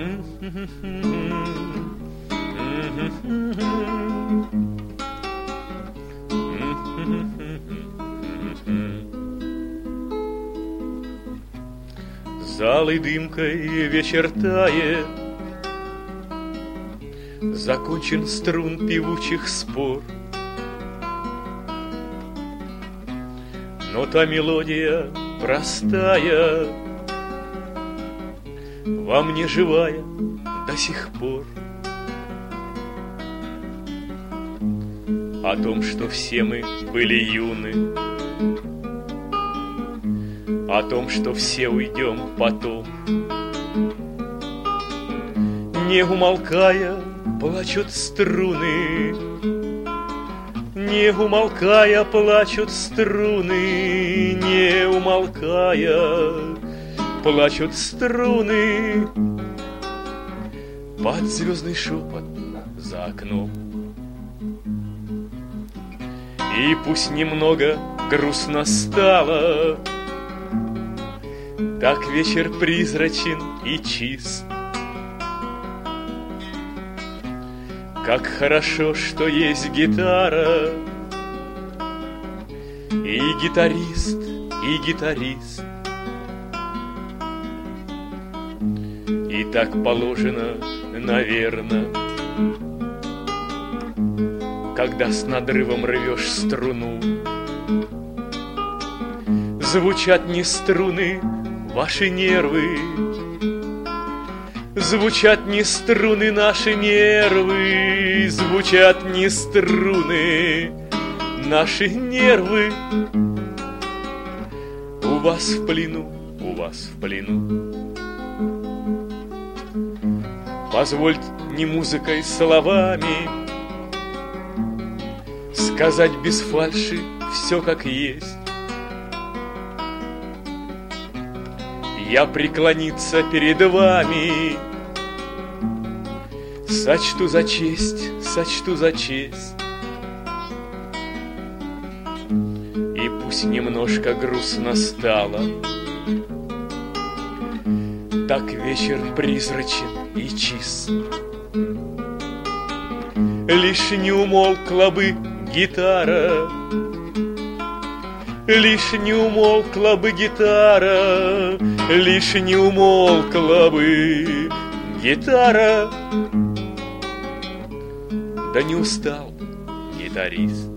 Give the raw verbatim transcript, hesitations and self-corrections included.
Залой дымкой вечер тает, закончен струн певучих спор. Но та мелодия простая во мне живая до сих пор. О том, что все мы были юны, о том, что все уйдем потом. Не умолкая плачут струны, не умолкая плачут струны, не умолкая плачут струны под звездный шепот за окном. И пусть немного грустно стало, так вечер призрачен и чист. Как хорошо, что есть гитара, и гитарист, и гитарист. И так положено, наверно, когда с надрывом рвешь струну. Звучат не струны ваши нервы, звучат не струны наши нервы, звучат не струны наши нервы. У вас в плену, у вас в плену. Позвольте не музыкой, словами сказать без фальши все как есть. Я преклониться перед вами сочту за честь, сочту за честь. И пусть немножко грустно стало, так вечер призрачен и чист. Лишь не умолкла бы гитара, лишь не умолкла бы гитара, лишь не умолкла бы гитара. Да не устал гитарист.